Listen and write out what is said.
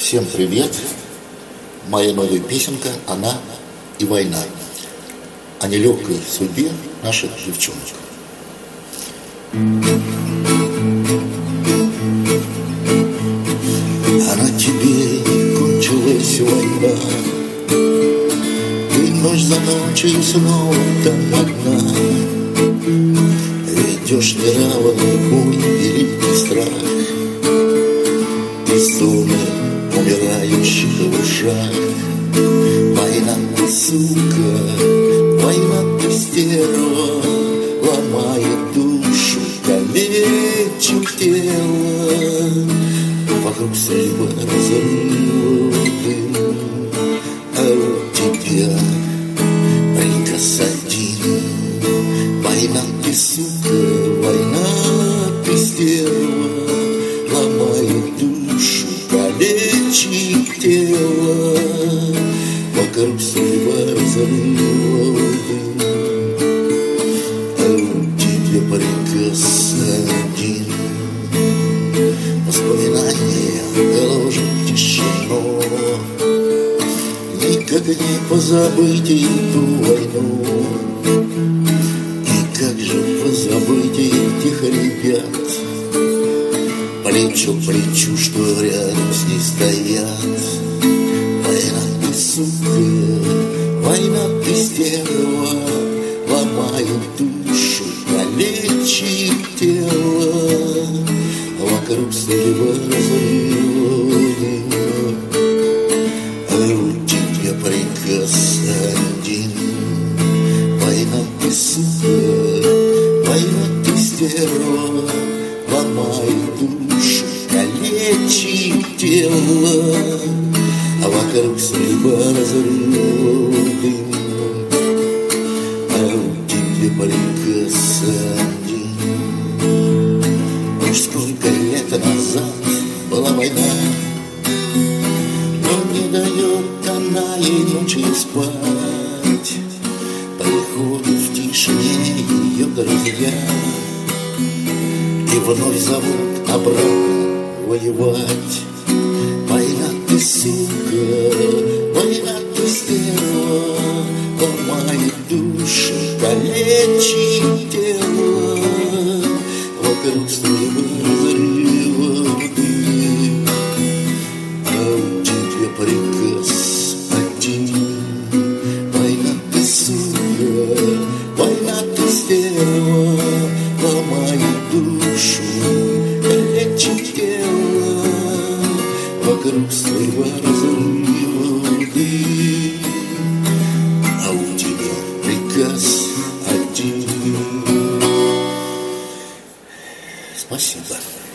Всем привет! Моя новая песенка «Она и война» о нелегкой судьбе наших девчонок. А на тебе кончилась война, ты ночь за ночью снова там одна. Ведешь неравный бой, великий страх, и стоны умирающих в ушах. Война ты, сука, война ты, стерва, ломает душу, калечит тело. Вокруг стрельба, разрывы, а у тебя приказ один. Война ты, сука, война ты, стерва, ломает душу, калечит тело. Вокруг стрельба, разрывы, а у тебя приказ один. Воспоминания гложат тишину, никак не позабыть эту войну. И как же позабыть этих ребят, плечо к плечу, что рядом с ней стоят. Война ты, сука, война ты, стерва, ломает душу, калечит тело. Вокруг стрельба, разрывы, а у тебя приказ один. Война ты, сука, война ты, стерва, ломает душу, калечит тело. А вокруг стрельба, разрывы, а у тебя приказ один. Уж сколько лет назад была война, но не дает она ей ночью спать. Приходят в тишине ее друзья и вновь зовут обратно воевать. Война ты, сука, война ты, стерва, ломает душу, калечит тело. Вокруг стрельбы, разрывы, а у тебя приказ один. Война ты, сука, война ты, стерва, ломает душу, калечит тело. Вокруг стрельба, разрывы, а у тебя приказ один. Спасибо.